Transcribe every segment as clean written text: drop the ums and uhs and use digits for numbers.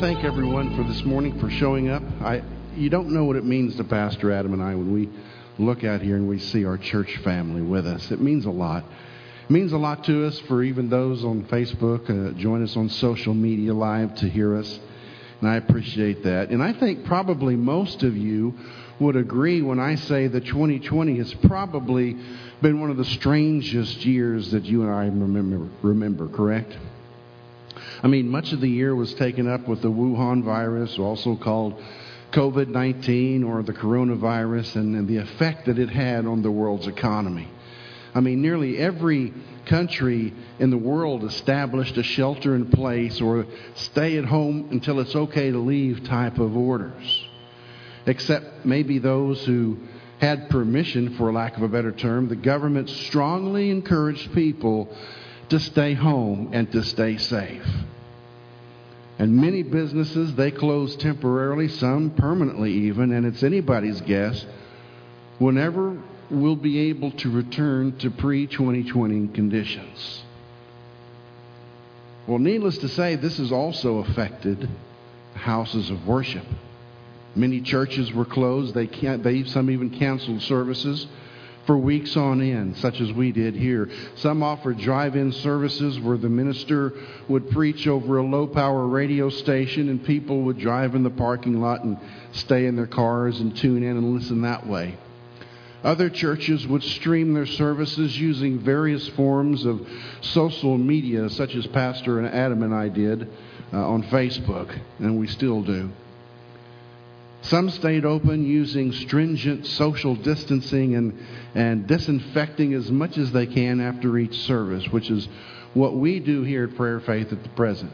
thank everyone for this morning, for showing up. You don't know what it means to Pastor Adam and I when we look out here and we see our church family with us. It means a lot. It means a lot to us for even those on Facebook, join us on social media live to hear us. And I appreciate that. And I think probably most of you would agree when I say that 2020 has probably been one of the strangest years that you and I remember, correct? I mean, much of the year was taken up with the Wuhan virus, also called COVID-19 or the coronavirus, and the effect that it had on the world's economy. I mean, nearly every country in the world established a shelter-in-place or stay-at-home until it's okay to leave type of orders, except maybe those who had permission, for lack of a better term. The government strongly encouraged people to stay home and to stay safe. And many businesses, they closed temporarily, some permanently even, and it's anybody's guess whenever we'll be able to return to pre-2020 conditions. Well, needless to say, this has also affected houses of worship. Many churches were closed. Some even canceled services for weeks on end, such as we did here. Some offered drive-in services where the minister would preach over a low-power radio station and people would drive in the parking lot and stay in their cars and tune in and listen that way. Other churches would stream their services using various forms of social media, such as Pastor Adam and I did on Facebook, and we still do. Some stayed open using stringent social distancing and disinfecting as much as they can after each service, which is what we do here at Prayer Faith at the present.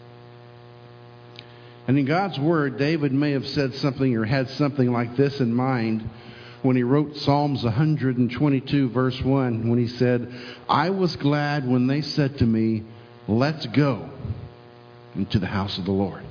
And in God's Word, David may have said something or had something like this in mind when he wrote Psalms 122, verse 1, when he said, "I was glad when they said to me, 'Let's go into the house of the Lord.'"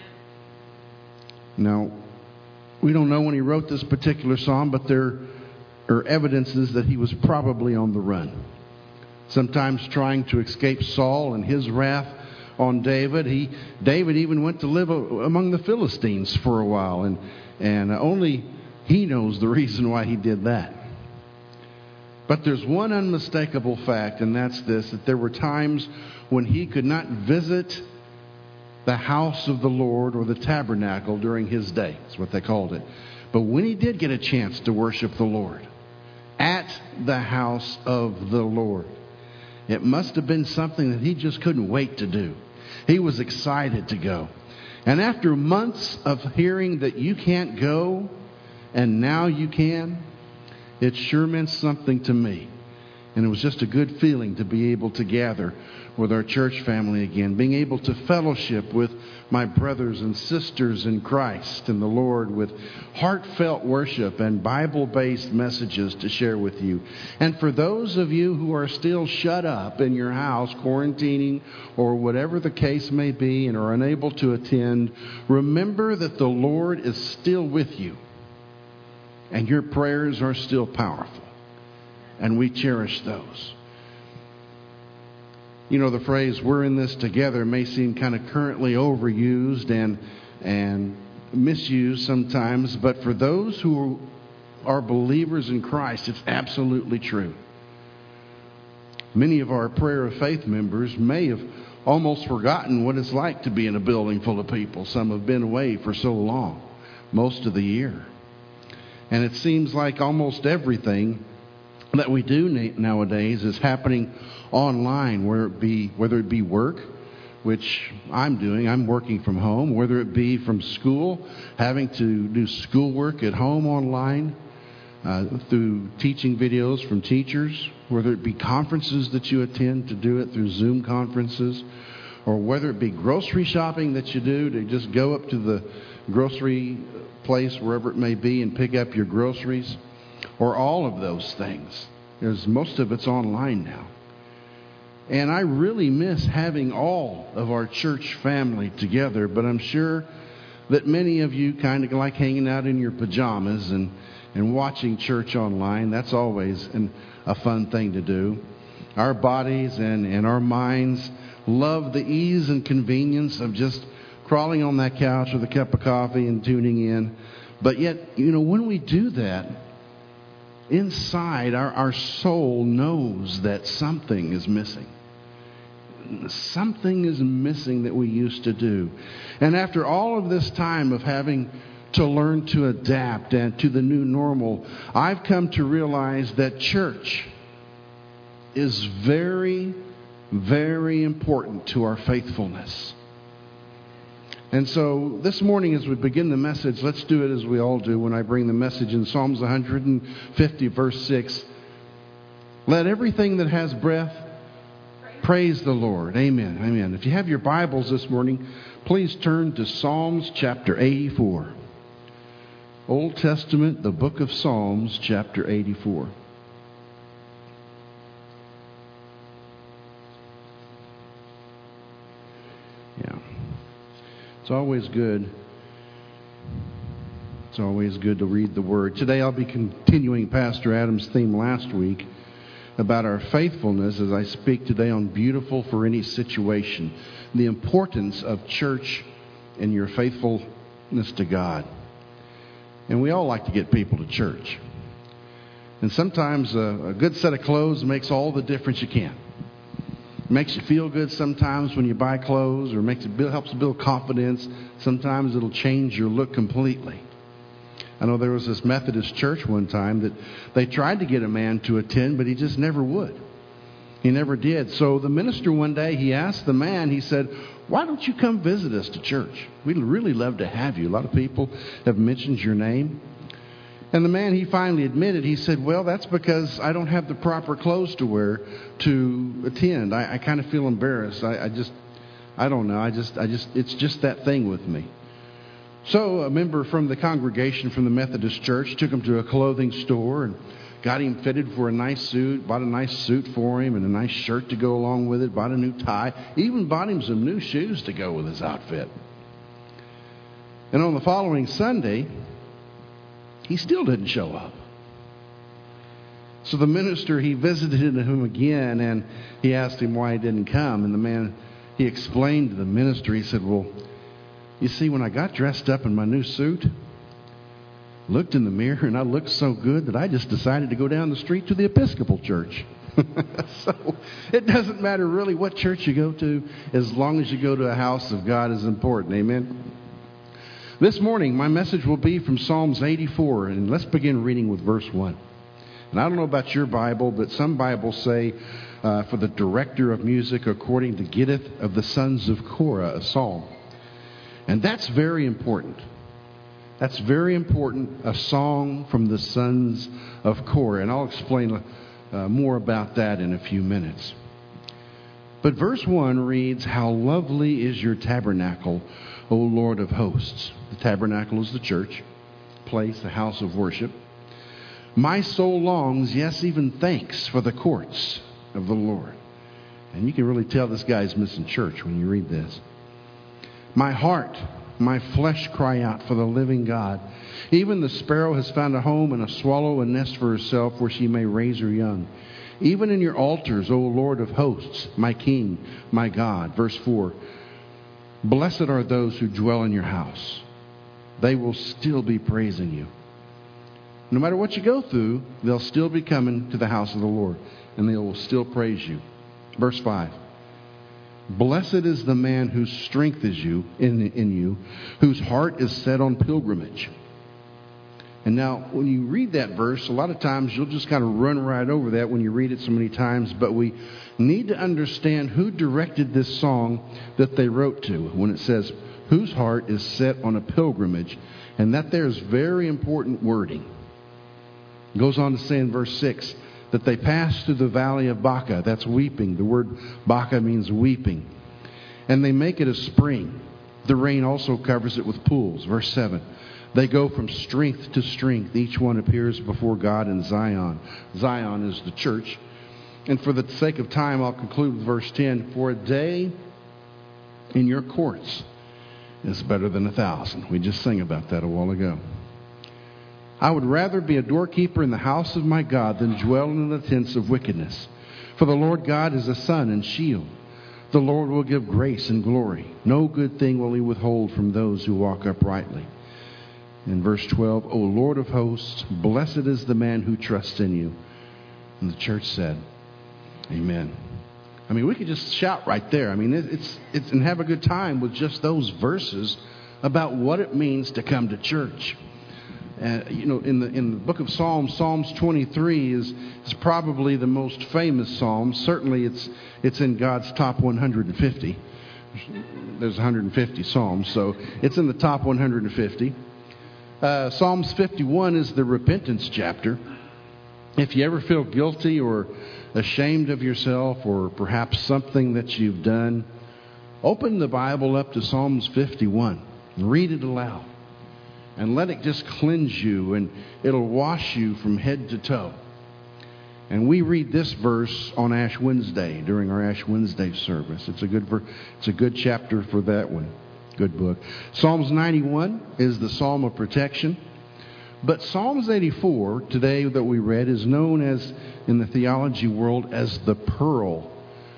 Now, we don't know when he wrote this particular psalm, but there are evidences that he was probably on the run. Sometimes trying to escape Saul and his wrath on David. David even went to live among the Philistines for a while, and only he knows the reason why he did that. But there's one unmistakable fact, and that's this, that there were times when he could not visit the house of the Lord or the tabernacle during his day. That's what they called it. But when he did get a chance to worship the Lord at the house of the Lord, it must have been something that he just couldn't wait to do. He was excited to go. And after months of hearing that you can't go and now you can, it sure meant something to me. And it was just a good feeling to be able to gather with our church family again, being able to fellowship with my brothers and sisters in Christ and the Lord with heartfelt worship and Bible-based messages to share with you. And for those of you who are still shut up in your house, quarantining, or whatever the case may be, and are unable to attend, remember that the Lord is still with you, and your prayers are still powerful, and we cherish those. You know, the phrase, "we're in this together," may seem kind of currently overused and misused sometimes, but for those who are believers in Christ, it's absolutely true. Many of our Prayer of Faith members may have almost forgotten what it's like to be in a building full of people. Some have been away for so long, most of the year. And it seems like almost everything that we do nowadays is happening online, whether it be work, which I'm doing. I'm working from home. Whether it be from school, having to do schoolwork at home online, through teaching videos from teachers, whether it be conferences that you attend to do it through Zoom conferences, or whether it be grocery shopping that you do to just go up to the grocery place, wherever it may be, and pick up your groceries, or all of those things. Because most of it's online now. And I really miss having all of our church family together, but I'm sure that many of you kind of like hanging out in your pajamas and watching church online. That's always a fun thing to do. Our bodies and our minds love the ease and convenience of just crawling on that couch with a cup of coffee and tuning in. But yet, when we do that, inside our soul knows that something is missing. Something is missing that we used to do. And after all of this time of having to learn to adapt and to the new normal, I've come to realize that church is very, very important to our faithfulness. And so this morning as we begin the message, let's do it as we all do when I bring the message in Psalms 150 verse 6. Let everything that has breath praise the Lord. Amen. Amen. If you have your Bibles this morning, please turn to Psalms chapter 84. Old Testament, the book of Psalms, chapter 84. Yeah. It's always good. It's always good to read the Word. Today I'll be continuing Pastor Adam's theme last week about our faithfulness as I speak today on Beautiful for Any Situation. The importance of church and your faithfulness to God. And we all like to get people to church. And sometimes a good set of clothes makes all the difference you can. It makes you feel good sometimes when you buy clothes, or helps build confidence. Sometimes it'll change your look completely. I know there was this Methodist church one time that they tried to get a man to attend, but he just never would. He never did. So the minister one day, he asked the man, he said, "Why don't you come visit us to church? We'd really love to have you. A lot of people have mentioned your name." And the man, he finally admitted, he said, "Well, that's because I don't have the proper clothes to wear to attend. I kind of feel embarrassed. I don't know. It's just that thing with me." So a member from the congregation from the Methodist church took him to a clothing store and got him fitted for a nice suit, bought a nice suit for him and a nice shirt to go along with it, bought a new tie, even bought him some new shoes to go with his outfit. And on the following Sunday, he still didn't show up. So the minister, he visited him again and he asked him why he didn't come. And the man, he explained to the minister, he said, "Well, you see, when I got dressed up in my new suit, looked in the mirror and I looked so good that I just decided to go down the street to the Episcopal church." So it doesn't matter really what church you go to, as long as you go to a house of God is important. Amen. This morning, my message will be from Psalms 84, and let's begin reading with verse 1. And I don't know about your Bible, but some Bibles say, for the director of music, according to Gittith of the sons of Korah, a psalm. And that's very important. That's very important, a song from the sons of Korah. And I'll explain more about that in a few minutes. But verse 1 reads, "How lovely is your tabernacle, O Lord of hosts." The tabernacle is the church, place, the house of worship. "My soul longs, yes, even thanks for the courts of the Lord." And you can really tell this guy's missing church when you read this. "My heart, my flesh cry out for the living God. Even the sparrow has found a home, and a swallow a nest for herself where she may raise her young. Even in your altars, O Lord of hosts, my King, my God." Verse 4, "Blessed are those who dwell in your house. They will still be praising you." No matter what you go through, they'll still be coming to the house of the Lord, and they will still praise you. Verse 5, "Blessed is the man whose strength is in you, whose heart is set on pilgrimage." And now, when you read that verse, a lot of times you'll just kind of run right over that when you read it so many times. But we need to understand who directed this song that they wrote to when it says, "whose heart is set on a pilgrimage." And that there is very important wording. It goes on to say in verse 6 that they passed through the valley of Baca. That's weeping. The word Baca means weeping. And they make it a spring. The rain also covers it with pools. Verse 7. They go from strength to strength. Each one appears before God in Zion. Zion is the church. And for the sake of time, I'll conclude with verse 10. "For a day in your courts is better than 1,000. We just sang about that a while ago. "I would rather be a doorkeeper in the house of my God than dwell in the tents of wickedness. For the Lord God is a sun and shield. The Lord will give grace and glory. No good thing will he withhold from those who walk uprightly. In verse 12, O Lord of hosts, blessed is the man who trusts in you. And the church said, Amen. I mean, we could just shout right there. I mean, it's and have a good time with just those verses about what it means to come to church. In the book of Psalms, Psalms 23 is probably the most famous psalm. Certainly, it's in God's top 150. There's 150 psalms, so it's in the top 150. Psalms 51 is the repentance chapter. If you ever feel guilty or ashamed of yourself, or perhaps something that you've done, open the Bible up to Psalms 51 and read it aloud. And let it just cleanse you, and it'll wash you from head to toe. And we read this verse on Ash Wednesday, during our Ash Wednesday service. It's a good chapter for that one. Good book. Psalms 91 is the Psalm of protection. But Psalms 84, today that we read, is known as, in the theology world, as the pearl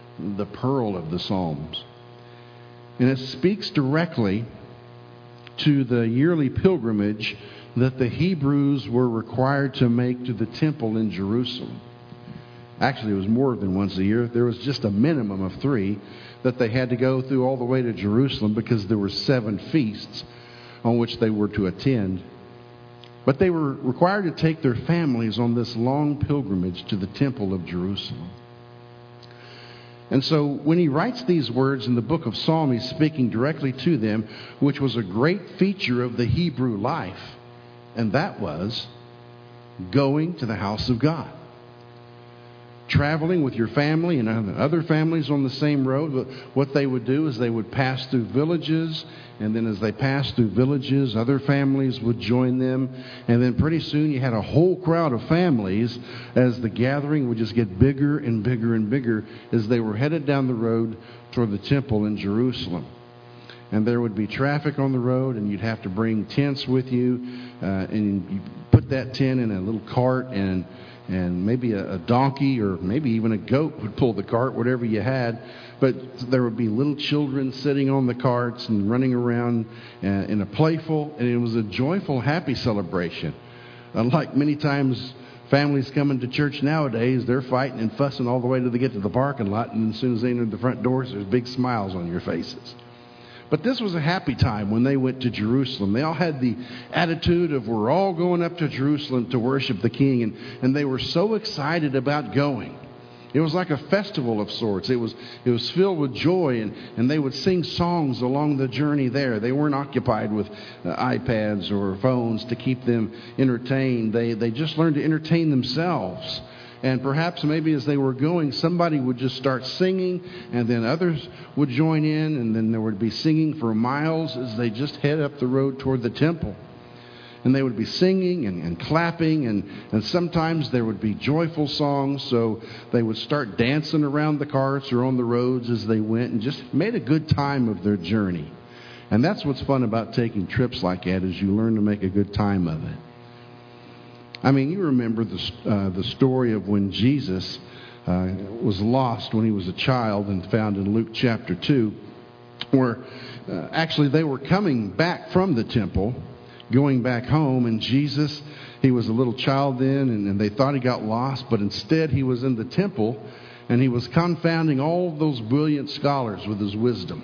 of the Psalms. And it speaks directly to the yearly pilgrimage that the Hebrews were required to make to the temple in Jerusalem. Actually, it was more than once a year. There was just a minimum of 3 that they had to go through all the way to Jerusalem, because there were 7 feasts on which they were to attend. But they were required to take their families on this long pilgrimage to the temple of Jerusalem. And so when he writes these words in the book of Psalm, he's speaking directly to them, which was a great feature of the Hebrew life. And that was going to the house of God. Traveling with your family and other families on the same road. What they would do is they would pass through villages, and then as they passed through villages, other families would join them. And then pretty soon you had a whole crowd of families as the gathering would just get bigger and bigger and bigger as they were headed down the road toward the temple in Jerusalem. And there would be traffic on the road, and you'd have to bring tents with you, and you put that tent in a little cart, and maybe a donkey or maybe even a goat would pull the cart, whatever you had. But there would be little children sitting on the carts and running around in a playful, and it was a joyful, happy celebration. Unlike many times families coming to church nowadays, they're fighting and fussing all the way till they get to the parking lot, and as soon as they enter the front doors, there's big smiles on your faces. But this was a happy time when they went to Jerusalem. They all had the attitude of, we're all going up to Jerusalem to worship the King. And they were so excited about going. It was like a festival of sorts. It was filled with joy. And they would sing songs along the journey there. They weren't occupied with iPads or phones to keep them entertained. They just learned to entertain themselves. And perhaps maybe as they were going, somebody would just start singing, and then others would join in, and then there would be singing for miles as they just head up the road toward the temple. And they would be singing and clapping, and sometimes there would be joyful songs, so they would start dancing around the carts or on the roads as they went, and just made a good time of their journey. And that's what's fun about taking trips like that, is you learn to make a good time of it. I mean, you remember the story of when Jesus was lost when he was a child, and found in Luke chapter 2, where actually they were coming back from the temple, going back home, and Jesus, he was a little child then, and they thought he got lost, but instead he was in the temple, and he was confounding all those brilliant scholars with his wisdom.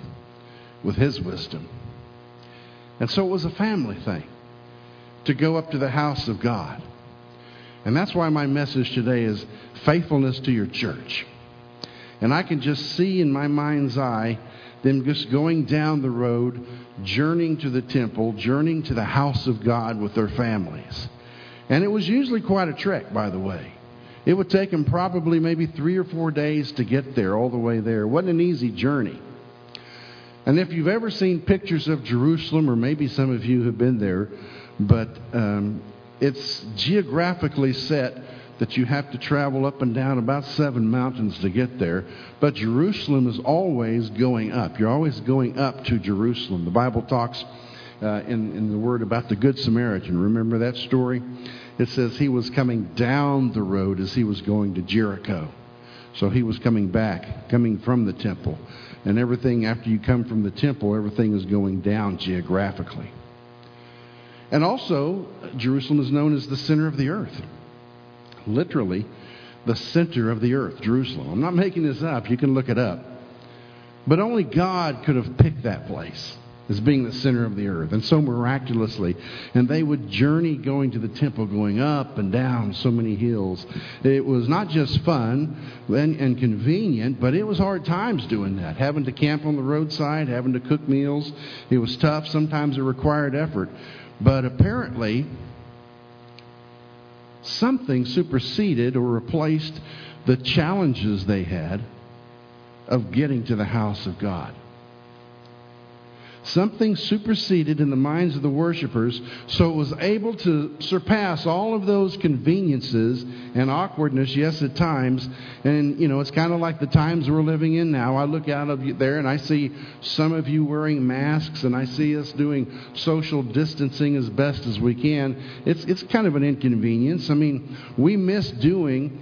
And so it was a family thing to go up to the house of God. And that's why my message today is faithfulness to your church. And I can just see in my mind's eye them just going down the road, journeying to the temple, journeying to the house of God with their families. And it was usually quite a trek, by the way. It would take them probably maybe 3 or 4 days to get there, all the way there. It wasn't an easy journey. And if you've ever seen pictures of Jerusalem, or maybe some of you have been there, but it's geographically set that you have to travel up and down about 7 mountains to get there. But Jerusalem is always going up. You're always going up to Jerusalem. The Bible talks in the Word about the Good Samaritan. Remember that story? It says he was coming down the road as he was going to Jericho. So he was coming back, coming from the temple. and everything after you come from the temple, everything is going down geographically. And also, Jerusalem is known as the center of the earth. Literally, the center of the earth, Jerusalem. I'm not making this up. You can look it up. But only God could have picked that place as being the center of the earth, and so miraculously. And they would journey going to the temple, going up and down so many hills. It was not just fun and convenient, but it was hard times doing that, having to camp on the roadside, having to cook meals. It was tough. Sometimes it required effort. But apparently, something superseded or replaced the challenges they had of getting to the house of God. Something superseded in the minds of the worshipers, so it was able to surpass all of those conveniences and awkwardness, yes, at times. And, it's kind of like the times we're living in now. I look out of there and I see some of you wearing masks, and I see us doing social distancing as best as we can. It's kind of an inconvenience. I mean, we miss doing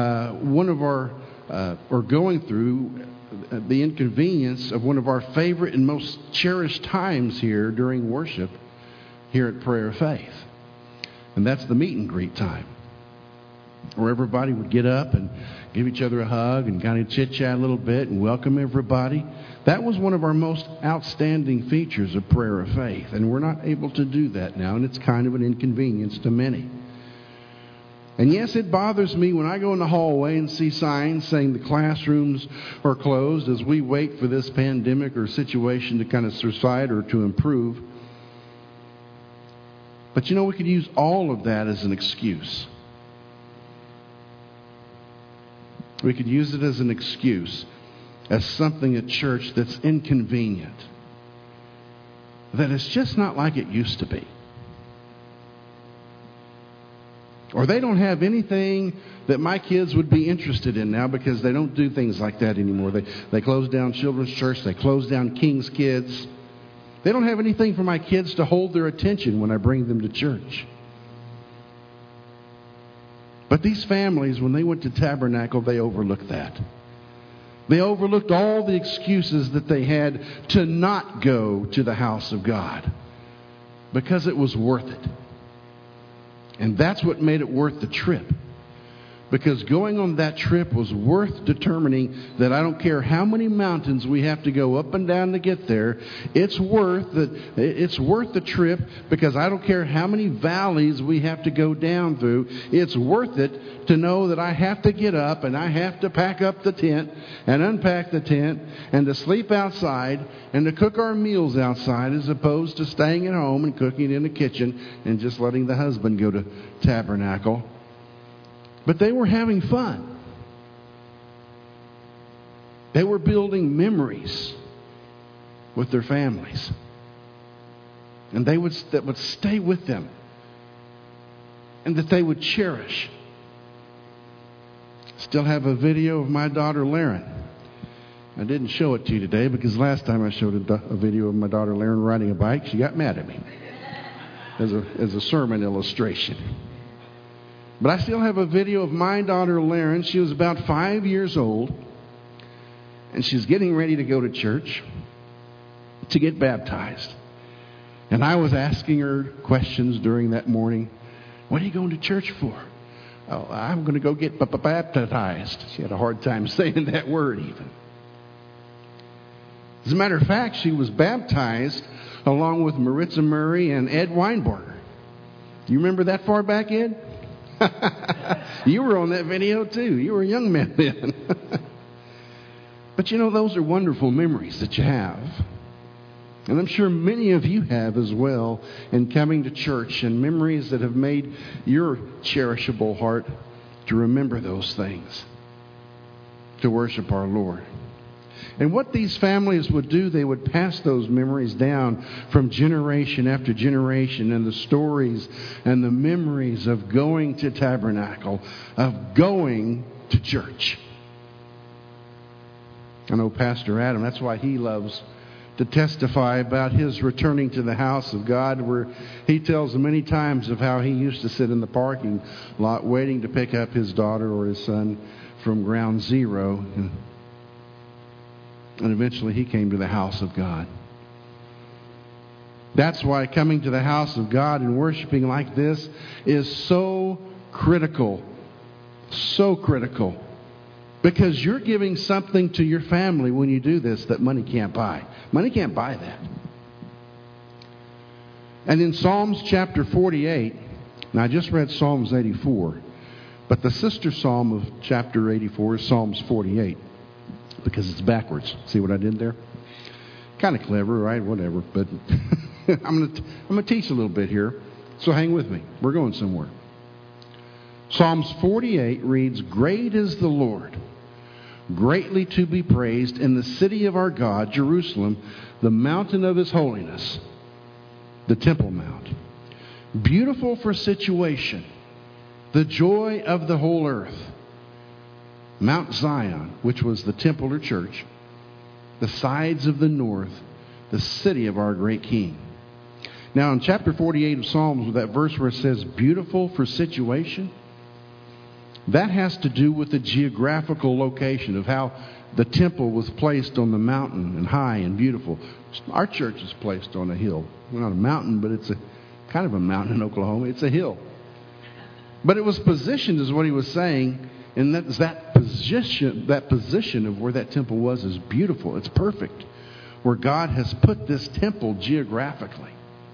going through the inconvenience of one of our favorite and most cherished times here during worship here at Prayer of Faith. And that's the meet and greet time, where everybody would get up and give each other a hug and kind of chit-chat a little bit and welcome everybody. That was one of our most outstanding features of Prayer of Faith, and we're not able to do that now, and it's kind of an inconvenience to many. And yes, it bothers me when I go in the hallway and see signs saying the classrooms are closed as we wait for this pandemic or situation to kind of subside or to improve. But we could use all of that as an excuse. We could use it as an excuse, as something at church that's inconvenient, that it's just not like it used to be. Or they don't have anything that my kids would be interested in now because they don't do things like that anymore. They closed down Children's Church. They closed down King's Kids. They don't have anything for my kids to hold their attention when I bring them to church. But these families, when they went to Tabernacle, they overlooked that. They overlooked all the excuses that they had to not go to the house of God because it was worth it. And that's what made it worth the trip. Because going on that trip was worth determining that I don't care how many mountains we have to go up and down to get there. It's worth the trip because I don't care how many valleys we have to go down through. It's worth it to know that I have to get up and I have to pack up the tent and unpack the tent and to sleep outside and to cook our meals outside as opposed to staying at home and cooking in the kitchen and just letting the husband go to Tabernacle. But they were having fun. They were building memories with their families. And that would stay with them. And that they would cherish. Still have a video of my daughter Lauren. I didn't show it to you today because last time I showed a video of my daughter Lauren riding a bike, she got mad at me as a sermon illustration. But I still have a video of my daughter Lauren. She was about 5 years old. And she's getting ready to go to church to get baptized. And I was asking her questions during that morning. What are you going to church for? Oh, I'm going to go get baptized. She had a hard time saying that word even. As a matter of fact, she was baptized along with Maritza Murray and Ed Weinberger. Do you remember that far back, Ed? You were on that video too. You were a young man then. But those are wonderful memories that you have. And I'm sure many of you have as well in coming to church, and memories that have made your cherishable heart to remember those things, to worship our Lord. And what these families would do, they would pass those memories down from generation after generation, and the stories and the memories of going to Tabernacle, of going to church. I know Pastor Adam, that's why he loves to testify about his returning to the house of God, where he tells many times of how he used to sit in the parking lot waiting to pick up his daughter or his son from ground zero. And eventually he came to the house of God. That's why coming to the house of God and worshiping like this is so critical. So critical. Because you're giving something to your family when you do this that money can't buy. Money can't buy that. And in Psalms chapter 48, now I just read Psalms 84, but the sister psalm of chapter 84 is Psalms 48, because it's backwards. See what I did there? Kind of clever, right? Whatever. But I'm going to teach a little bit here, so hang with me. We're going somewhere. Psalms 48 reads, "Great is the Lord, greatly to be praised in the city of our God, Jerusalem, the mountain of his holiness, the Temple Mount. Beautiful for situation, the joy of the whole earth. Mount Zion, which was the temple or church, the sides of the north, the city of our great King." Now in chapter 48 of Psalms, with that verse where it says beautiful for situation, that has to do with the geographical location of how the temple was placed on the mountain and high and beautiful. Our church is placed on a hill. Well, not a mountain, but it's a kind of a mountain in Oklahoma. It's a hill. But it was positioned, is what he was saying, and that position of where that temple was is beautiful. It's perfect, where God has put this temple geographically.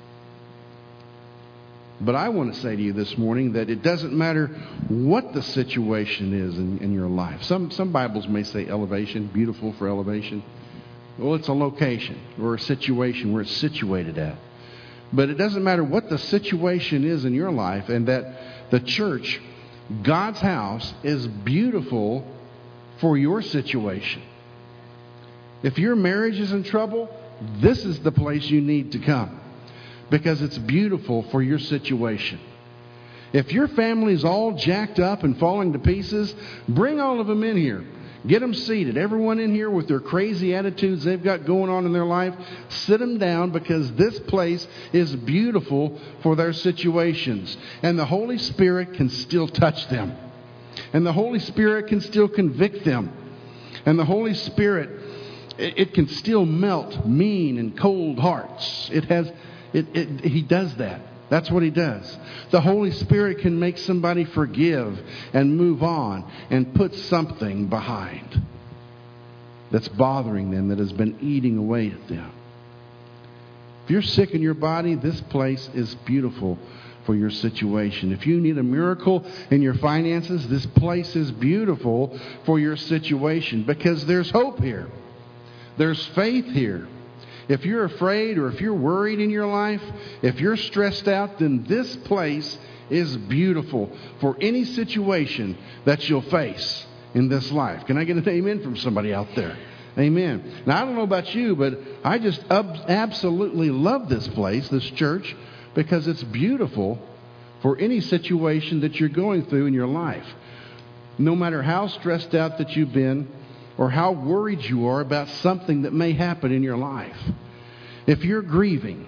But I want to say to you this morning that it doesn't matter what the situation is in your life. Some Bibles may say elevation, beautiful for elevation. Well, it's a location or a situation where it's situated at. But it doesn't matter what the situation is in your life, and that the church, God's house, is beautiful for your situation. If your marriage is in trouble, this is the place you need to come, because it's beautiful for your situation. If your family's all jacked up and falling to pieces, bring all of them in here. Get them seated. Everyone in here with their crazy attitudes they've got going on in their life, sit them down, because this place is beautiful for their situations. And the Holy Spirit can still touch them. And the Holy Spirit can still convict them. And the Holy Spirit, it can still melt mean and cold hearts. He does that. That's what he does. The Holy Spirit can make somebody forgive and move on and put something behind that's bothering them, that has been eating away at them. If you're sick in your body, this place is beautiful for your situation. If you need a miracle in your finances, this place is beautiful for your situation, because there's hope here. There's faith here. If you're afraid or if you're worried in your life, if you're stressed out, then this place is beautiful for any situation that you'll face in this life. Can I get an amen from somebody out there? Amen. Now, I don't know about you, but I just absolutely love this place, this church, because it's beautiful for any situation that you're going through in your life. No matter how stressed out that you've been, or how worried you are about something that may happen in your life. If you're grieving,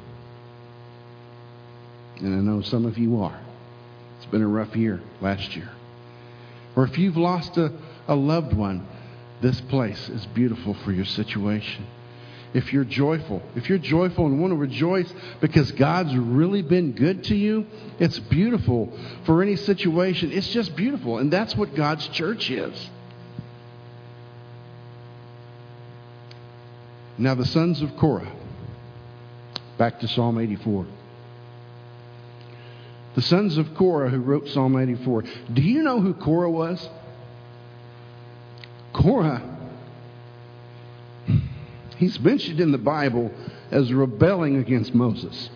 and I know some of you are, it's been a rough year last year. Or if you've lost a loved one, this place is beautiful for your situation. If you're joyful and want to rejoice because God's really been good to you, it's beautiful for any situation. It's just beautiful, and that's what God's church is. Now the sons of Korah, back to Psalm 84. The sons of Korah who wrote Psalm 84. Do you know who Korah was? Korah, he's mentioned in the Bible as rebelling against Moses.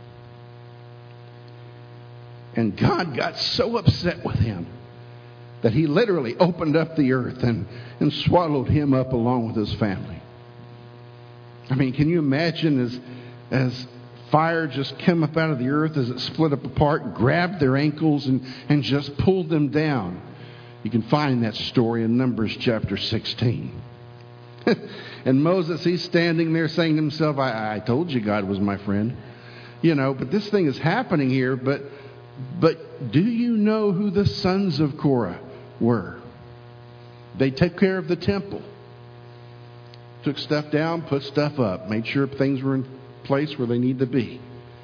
And God got so upset with him that he literally opened up the earth and swallowed him up along with his family. I mean, can you imagine as fire just came up out of the earth, as it split up apart, grabbed their ankles and just pulled them down? You can find that story in Numbers chapter 16. And Moses, he's standing there saying to himself, I told you God was my friend. You know, but this thing is happening here. But do you know who the sons of Korah were? They took care of the temple. took stuff down, put stuff up, made sure things were in place where they need to be.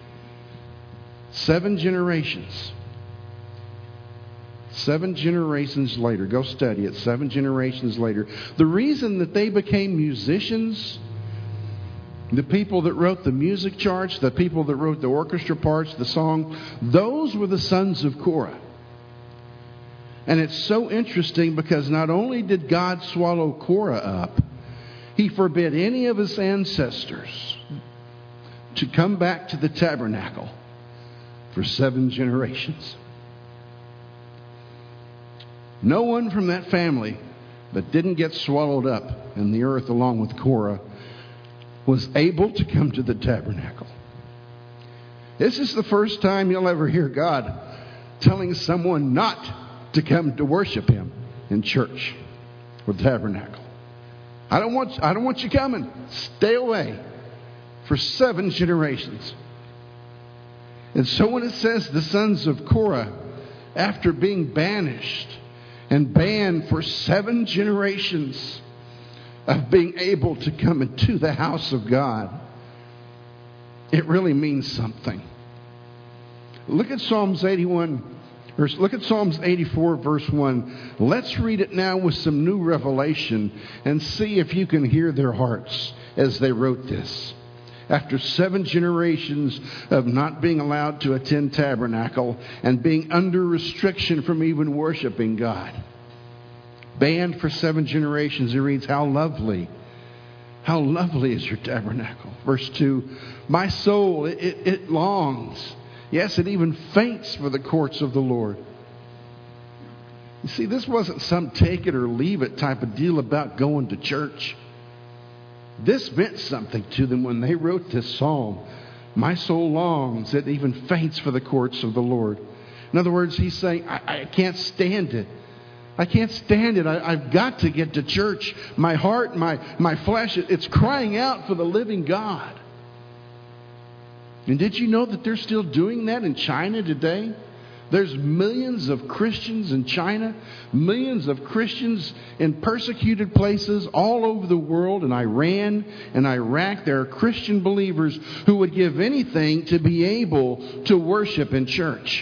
7 generations. 7 generations later. Go study it. 7 generations later. The reason that they became musicians, the people that wrote the music charts, the people that wrote the orchestra parts, the song, those were the sons of Korah. And it's so interesting because not only did God swallow Korah up, He forbid any of his ancestors to come back to the tabernacle for 7 generations. No one from that family that didn't get swallowed up in the earth along with Korah was able to come to the tabernacle. This is the first time you'll ever hear God telling someone not to come to worship Him in church or tabernacle. I don't want you coming. Stay away for 7 generations. And so when it says the sons of Korah, after being banished and banned for 7 generations of being able to come into the house of God, it really means something. Look at Psalms 81. Look at Psalms 84, verse 1. Let's read it now with some new revelation and see if you can hear their hearts as they wrote this. After 7 generations of not being allowed to attend tabernacle and being under restriction from even worshiping God. Banned for 7 generations, he reads, how lovely is your tabernacle. Verse 2, my soul, it longs. Yes, it even faints for the courts of the Lord. You see, this wasn't some take it or leave it type of deal about going to church. This meant something to them when they wrote this psalm. My soul longs, it even faints for the courts of the Lord. In other words, he's saying, I can't stand it. I can't stand it. I've got to get to church. My heart, my flesh, it's crying out for the living God. And did you know that they're still doing that in China today? There's millions of Christians in China, millions of Christians in persecuted places all over the world, in Iran and Iraq. There are Christian believers who would give anything to be able to worship in church.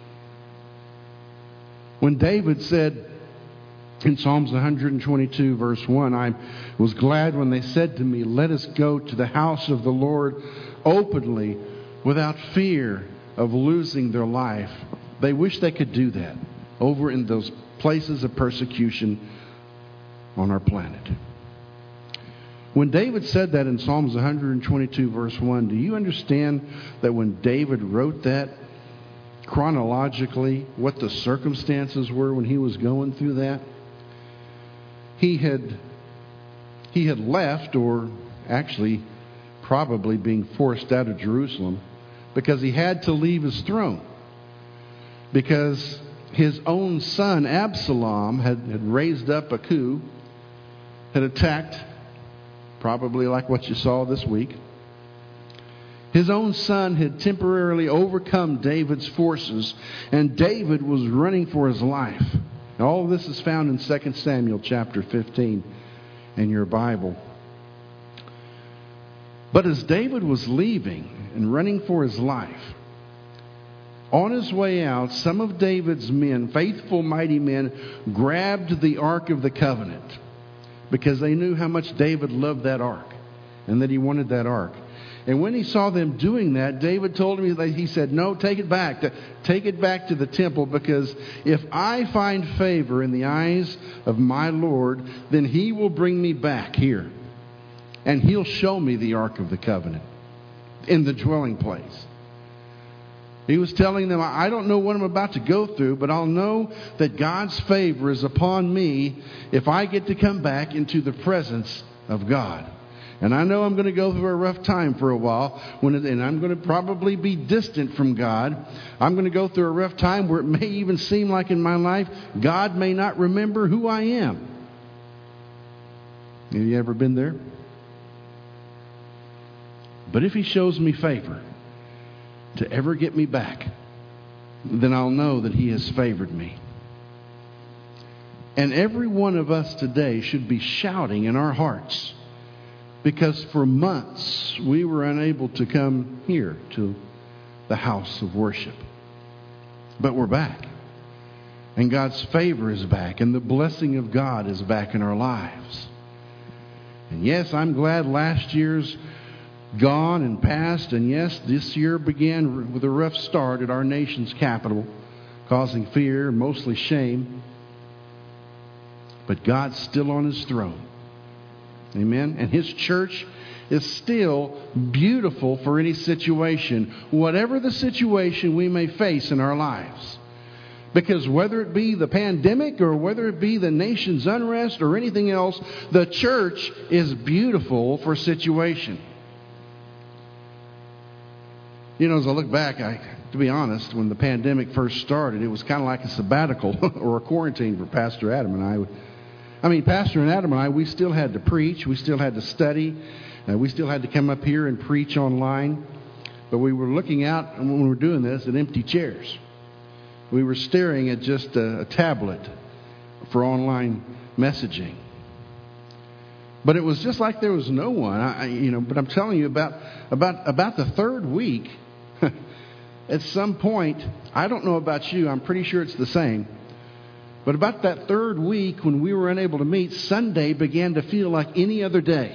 When David said in Psalms 122, verse 1, I was glad when they said to me, let us go to the house of the Lord openly without fear of losing their life. They wish they could do that over in those places of persecution on our planet. When David said that in Psalms 122 verse 1, do you understand that when David wrote that, chronologically, what the circumstances were when he was going through that? He had left, or actually probably being forced out of Jerusalem, because he had to leave his throne. Because his own son Absalom had raised up a coup, had attacked, probably like what you saw this week. His own son had temporarily overcome David's forces, and David was running for his life. And all of this is found in 2 Samuel chapter 15 in your Bible. But as David was leaving and running for his life, on his way out, some of David's men, faithful, mighty men, grabbed the Ark of the Covenant because they knew how much David loved that Ark and that he wanted that Ark. And when he saw them doing that, David told him, he said, no, take it back. Take it back to the temple, because if I find favor in the eyes of my Lord, then he will bring me back here. And he'll show me the Ark of the Covenant in the dwelling place. He was telling them, I don't know what I'm about to go through, but I'll know that God's favor is upon me if I get to come back into the presence of God. And I know I'm going to go through a rough time for a while, and I'm going to probably be distant from God. I'm going to go through a rough time where it may even seem like in my life, God may not remember who I am. Have you ever been there? But if He shows me favor to ever get me back, then I'll know that He has favored me. And every one of us today should be shouting in our hearts because for months we were unable to come here to the house of worship. But we're back. And God's favor is back. And the blessing of God is back in our lives. And yes, I'm glad last year's gone and passed. And yes, this year began with a rough start at our nation's capital, causing fear, mostly shame. But God's still on His throne. Amen. And His church is still beautiful for any situation, whatever the situation we may face in our lives. Because whether it be the pandemic or whether it be the nation's unrest or anything else, the church is beautiful for situation. You know, as I look back, to be honest, when the pandemic first started, it was kind of like a sabbatical or a quarantine for Pastor Adam and I. Pastor and Adam and I, we still had to preach. We still had to study. We still had to come up here and preach online. But we were looking out, when we were doing this, at empty chairs. We were staring at just a tablet for online messaging. But it was just like there was no one. But I'm telling you, about the third week, at some point, I don't know about you, I'm pretty sure it's the same. But about that third week when we were unable to meet, Sunday began to feel like any other day.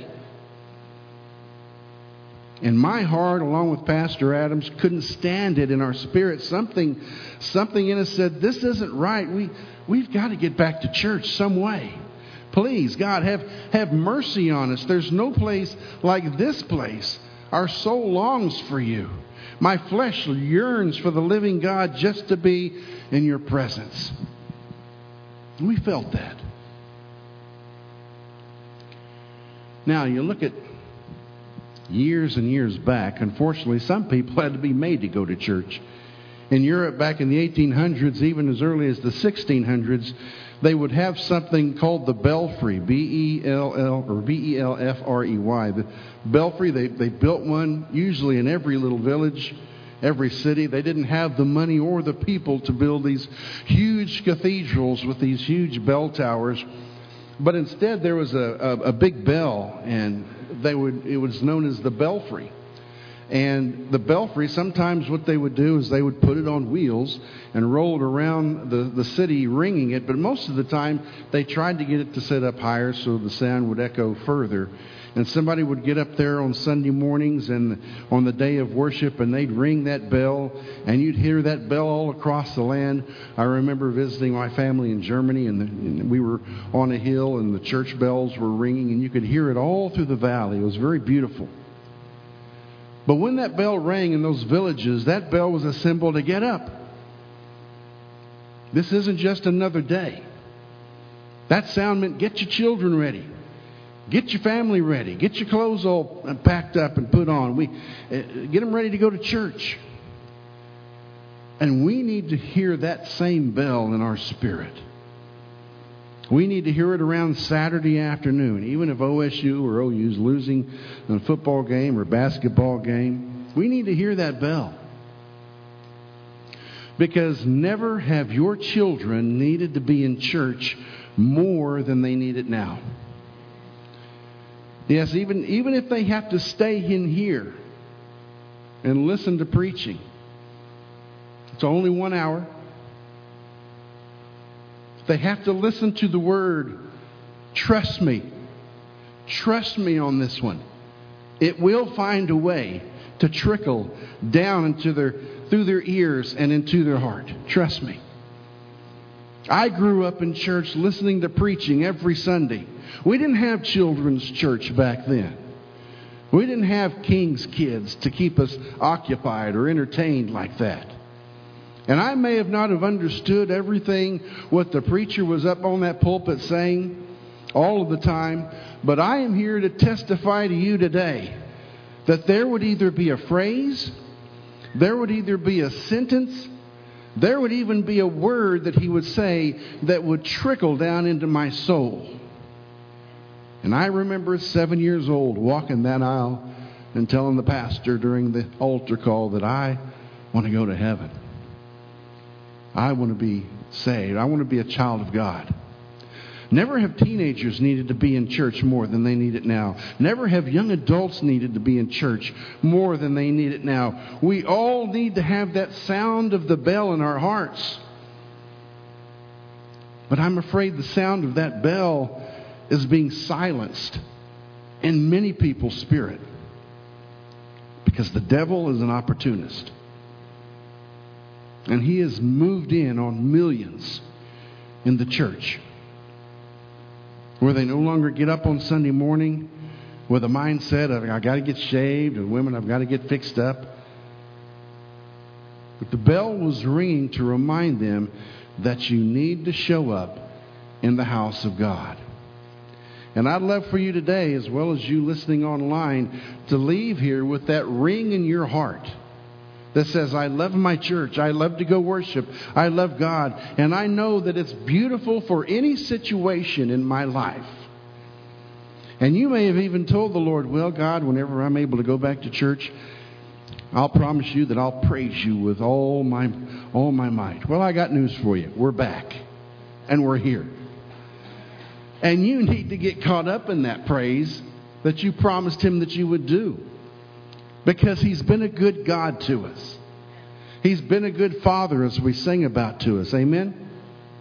And my heart, along with Pastor Adams, couldn't stand it in our spirit. Something in us said, this isn't right. We've got to get back to church some way. Please, God, have mercy on us. There's no place like this place. Our soul longs for you. My flesh yearns for the living God just to be in your presence. And we felt that. Now, you look at years and years back, unfortunately, some people had to be made to go to church. In Europe, back in the 1800s, even as early as the 1600s, they would have something called the belfry, B-E-L-L or B-E-L-F-R-E-Y. The belfry, they built one usually in every little village, every city. They didn't have the money or the people to build these huge cathedrals with these huge bell towers. But instead, there was a big bell, and it was known as the belfry. And the belfry, sometimes what they would do is they would put it on wheels and roll it around the city ringing it. But most of the time, they tried to get it to sit up higher so the sound would echo further. And somebody would get up there on Sunday mornings and on the day of worship, and they'd ring that bell, and you'd hear that bell all across the land. I remember visiting my family in Germany, and we were on a hill, and the church bells were ringing, and you could hear it all through the valley. It was very beautiful. But when that bell rang in those villages, that bell was a symbol to get up. This isn't just another day. That sound meant get your children ready. Get your family ready. Get your clothes all packed up and put on. Get them ready to go to church. And we need to hear that same bell in our spirit. We need to hear it around Saturday afternoon, even if OSU or OU is losing a football game or basketball game. We need to hear that bell. Because never have your children needed to be in church more than they need it now. Yes, even if they have to stay in here and listen to preaching. It's only 1 hour. They have to listen to the word. Trust me. Trust me on this one. It will find a way to trickle down through their ears and into their heart. Trust me. I grew up in church listening to preaching every Sunday. We didn't have children's church back then. We didn't have King's Kids to keep us occupied or entertained like that. And I may have not have understood everything what the preacher was up on that pulpit saying all of the time, but I am here to testify to you today that there would either be a phrase, there would either be a sentence, there would even be a word that he would say that would trickle down into my soul. And I remember at 7 years old walking that aisle and telling the pastor during the altar call that I want to go to heaven. I want to be saved. I want to be a child of God. Never have teenagers needed to be in church more than they need it now. Never have young adults needed to be in church more than they need it now. We all need to have that sound of the bell in our hearts. But I'm afraid the sound of that bell is being silenced in many people's spirit. Because the devil is an opportunist. And he has moved in on millions in the church, where they no longer get up on Sunday morning with a mindset of, I got to get shaved, and women, I've got to get fixed up. But the bell was ringing to remind them that you need to show up in the house of God. And I'd love for you today, as well as you listening online, to leave here with that ring in your heart that says, I love my church, I love to go worship, I love God, and I know that it's beautiful for any situation in my life. And you may have even told the Lord, well, God, whenever I'm able to go back to church, I'll promise you that I'll praise you with all my might. Well, I got news for you. We're back, and we're here. And you need to get caught up in that praise that you promised Him that you would do. Because He's been a good God to us. He's been a good Father, as we sing about, to us. Amen?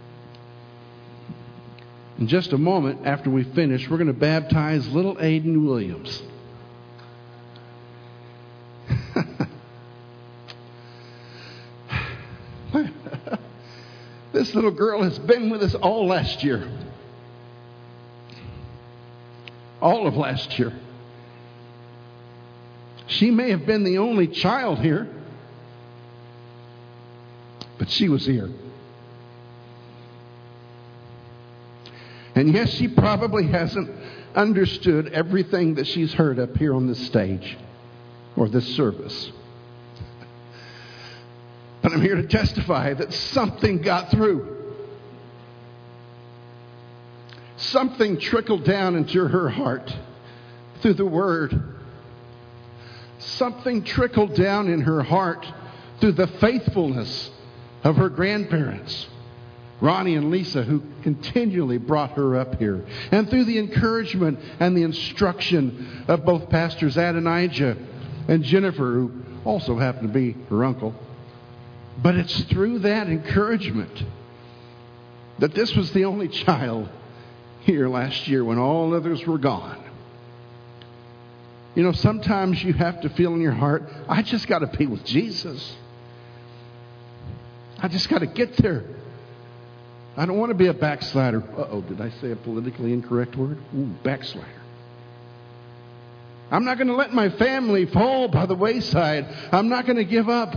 In just a moment, after we finish, we're going to baptize little Aiden Williams. This little girl has been with us all last year. All of last year. She may have been the only child here, but she was here. And yes, she probably hasn't understood everything that she's heard up here on this stage or this service. But I'm here to testify that something got through. Something trickled down into her heart through the Word. Something trickled down in her heart through the faithfulness of her grandparents, Ronnie and Lisa, who continually brought her up here, and through the encouragement and the instruction of both Pastors Adonijah and Jennifer, who also happened to be her uncle. But it's through that encouragement that this was the only child here last year when all others were gone. You know, sometimes you have to feel in your heart, I just got to be with Jesus. I just got to get there. I don't want to be a backslider. Uh-oh, did I say a politically incorrect word? Ooh, backslider. I'm not going to let my family fall by the wayside. I'm not going to give up.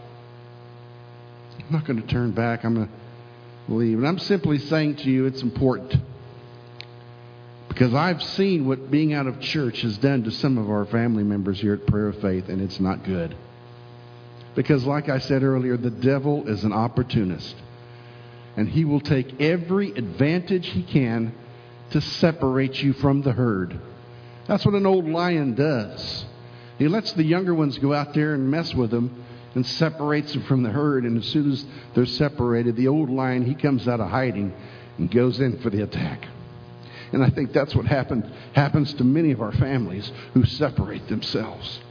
I'm not going to turn back. I'm going to leave. And I'm simply saying to you, it's important. Because I've seen what being out of church has done to some of our family members here at Prayer of Faith, and it's not good. Because like I said earlier, the devil is an opportunist. And he will take every advantage he can to separate you from the herd. That's what an old lion does. He lets the younger ones go out there and mess with them and separates them from the herd. And as soon as they're separated, the old lion, he comes out of hiding and goes in for the attack. And I think that's what happens to many of our families who separate themselves.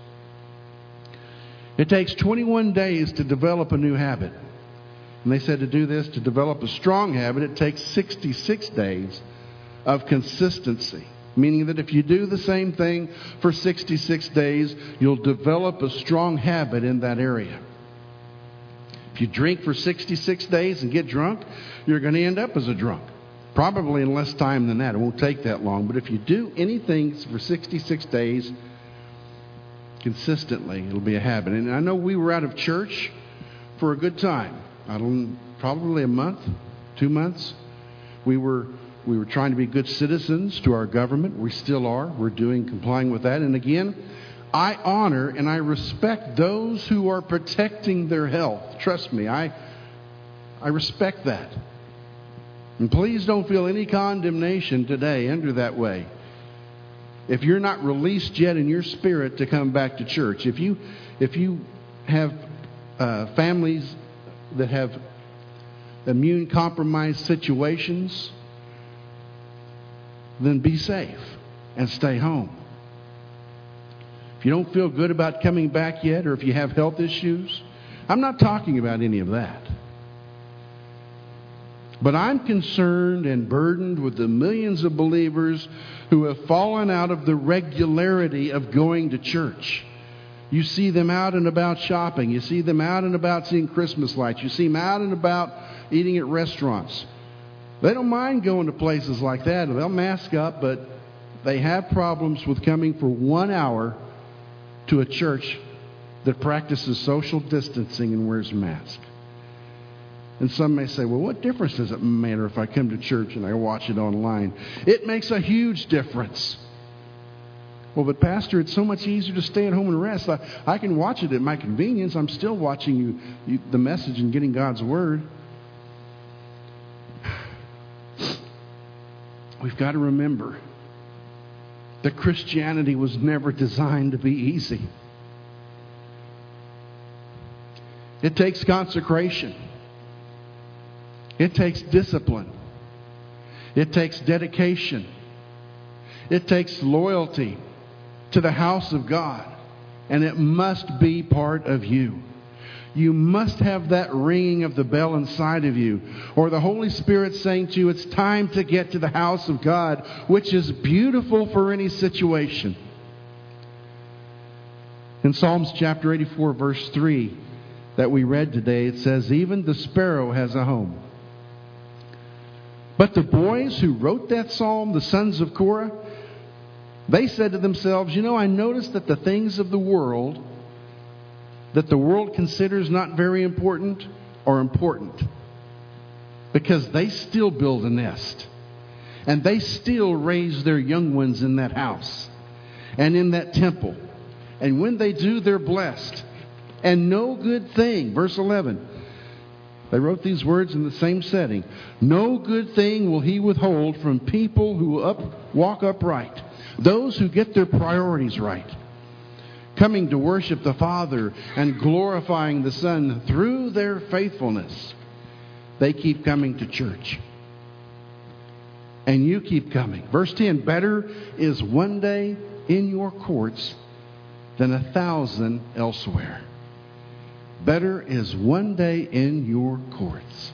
It takes 21 days to develop a new habit. And they said to do this, to develop a strong habit, it takes 66 days of consistency. Meaning that if you do the same thing for 66 days, you'll develop a strong habit in that area. If you drink for 66 days and get drunk, you're going to end up as a drunk. Probably in less time than that. It won't take that long. But if you do anything for 66 days consistently, it'll be a habit. And I know we were out of church for a good time. Probably a month, 2 months. We were trying to be good citizens to our government. We still are. We're complying with that. And again, I honor and I respect those who are protecting their health. Trust me, I respect that. And please don't feel any condemnation today under that way. If you're not released yet in your spirit to come back to church, if you have families that have immune compromised situations, then be safe and stay home. If you don't feel good about coming back yet, or if you have health issues, I'm not talking about any of that. But I'm concerned and burdened with the millions of believers who have fallen out of the regularity of going to church. You see them out and about shopping. You see them out and about seeing Christmas lights. You see them out and about eating at restaurants. They don't mind going to places like that. They'll mask up, but they have problems with coming for 1 hour to a church that practices social distancing and wears a mask. And some may say, well, what difference does it matter if I come to church and I watch it online? It makes a huge difference. Well, but Pastor, it's so much easier to stay at home and rest. I can watch it at my convenience. I'm still watching the message and getting God's Word. We've got to remember that Christianity was never designed to be easy. It takes consecration. It takes discipline. It takes dedication. It takes loyalty to the house of God. And it must be part of you. You must have that ringing of the bell inside of you, or the Holy Spirit saying to you, it's time to get to the house of God, which is beautiful for any situation. In Psalms chapter 84, verse 3 that we read today, it says, even the sparrow has a home. But the boys who wrote that psalm, the sons of Korah, they said to themselves, I noticed that the things of the world that the world considers not very important are important, because they still build a nest and they still raise their young ones in that house and in that temple. And when they do, they're blessed. And no good thing, verse 11, they wrote these words in the same setting. No good thing will he withhold from people who walk upright, those who get their priorities right, coming to worship the Father and glorifying the Son through their faithfulness. They keep coming to church. And you keep coming. Verse 10, better is one day in your courts than 1,000 elsewhere. Better is one day in your courts.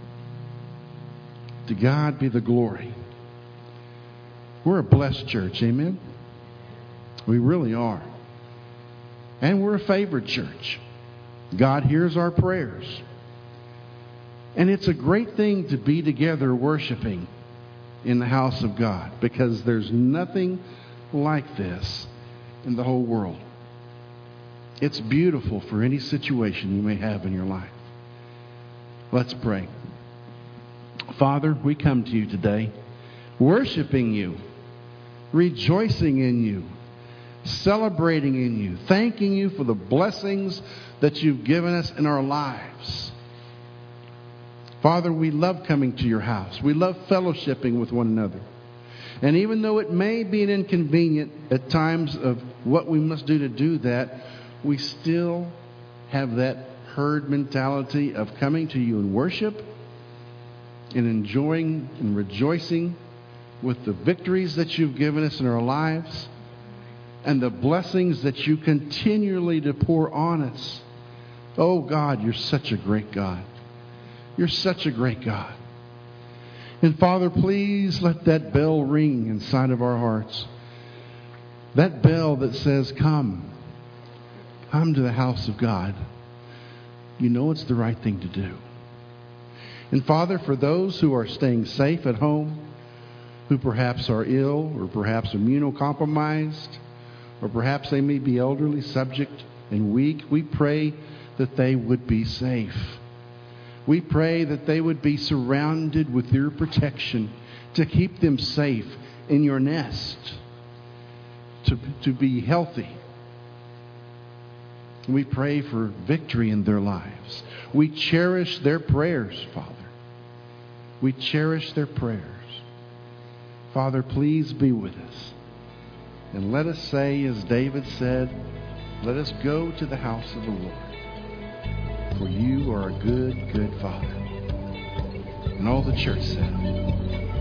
To God be the glory. We're a blessed church, amen? We really are. And we're a favored church. God hears our prayers. And it's a great thing to be together worshiping in the house of God, because there's nothing like this in the whole world. It's beautiful for any situation you may have in your life. Let's pray. Father, we come to you today, worshiping you, rejoicing in you, celebrating in you, thanking you for the blessings that you've given us in our lives. Father, we love coming to your house. We love fellowshipping with one another. And even though it may be an inconvenient at times of what we must do to do that, we still have that herd mentality of coming to you in worship and enjoying and rejoicing with the victories that you've given us in our lives and the blessings that you continually to pour on us. Oh God, you're such a great God. You're such a great God. And Father, please let that bell ring inside of our hearts. That bell that says, come to the house of God. You know it's the right thing to do. And Father, for those who are staying safe at home, who perhaps are ill or perhaps immunocompromised, or perhaps they may be elderly, subject, and weak, we pray that they would be safe. We pray that they would be surrounded with your protection to keep them safe in your nest, to be healthy. We pray for victory in their lives. We cherish their prayers, Father. We cherish their prayers. Father, please be with us. And let us say, as David said, let us go to the house of the Lord. For you are a good, good Father. And all the church said,